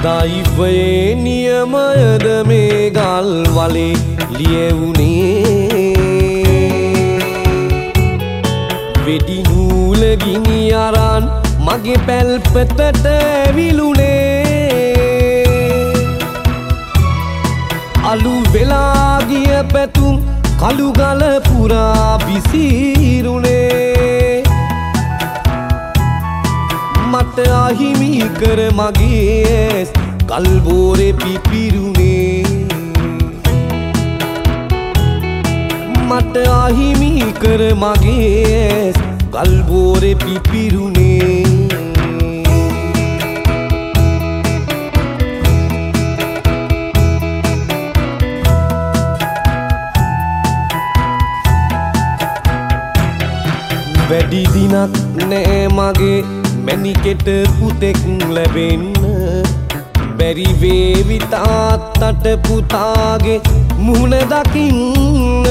දෛවයේ නියමයද මේ ගල් වලේ ලියවුනේ වෙඩි නූල ගිනි අරන් මගේ පැල්පතට ඇවිලුනේ අලු වෙලා ගිය පැතුම් කළු ගල පුරා විසිරුනේ මට අහිමි කර මගේ ඇස් ගල් බෝරේ පිපිරුනේ මට අහිමි කර මගේ ඇස් ගල් බෝරේ පිපිරුනේ වැඩි දිනක් නෑ මගේ මැණිකෙට පුතෙක් ලැබෙන්න බැරි වේවි තාත්තට පුතාගේ මුහුණ දකින්න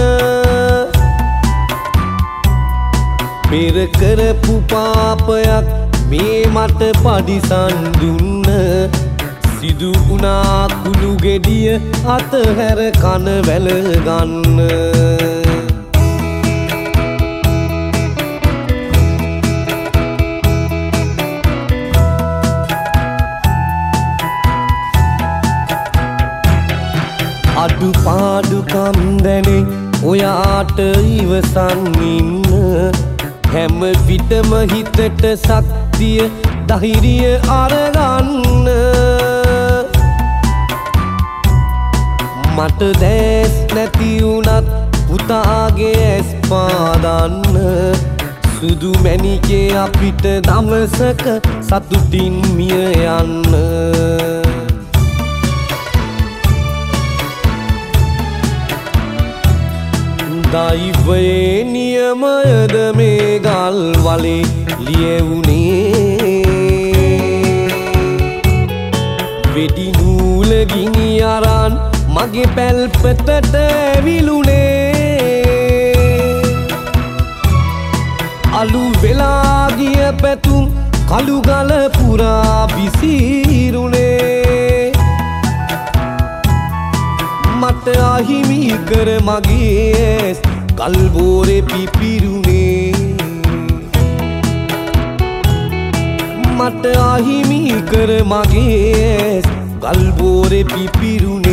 පෙර කරපු පාපයක් මේ මට පඩිසන් දුන්න සිදු වුණා කුළු ගෙඩිය අතහැර කන වැල ගන්න අඩුපාඩුකම් දැනේ ඔයාට ඉවසන් ඉන්න හැම විටම හිතට ශක්තිය ධෛර්යය අරගන්න මට දැස් නැති වුණත් පුතාගේ ඇස් පාදන්න සුදු මැණිකේ අපිට දවසක සතුටින් මිය යන්න දෛවයේ නියමයද මේ ගල් වලේ ලියවුනේ වෙඩි නූල ගිනි අරන් මගේ පැල්පතට ඇවිලුනේ අලු වෙලා ගිය පැතුම් කළු ගල පුරා විසිරුනේ මට අහිමි කර මගේ ඇස් ගල් බෝරේ පිපිරුනේ මට අහිමි කර මගේ ඇස් ගල් බෝරේ පිපිරුනේ